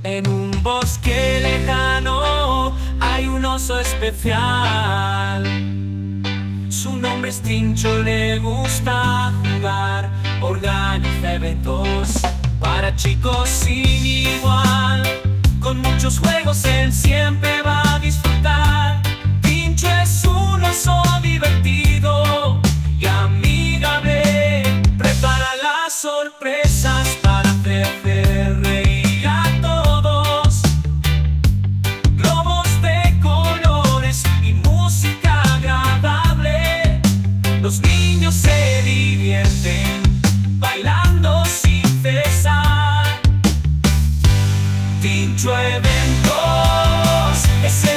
En un bosque lejano hay un oso especial. Su nombre es Tincho, le gusta jugar. Organiza eventos para chicos sin igual. Con muchos juegos él siempre va a disfrutar. Tincho es un oso divertido y amigable. Prepara las sorpresas para hacer reír a todos. Globos de colores y música agradable. Los niños se divierten bailando sin cesar. Tincho Eventos es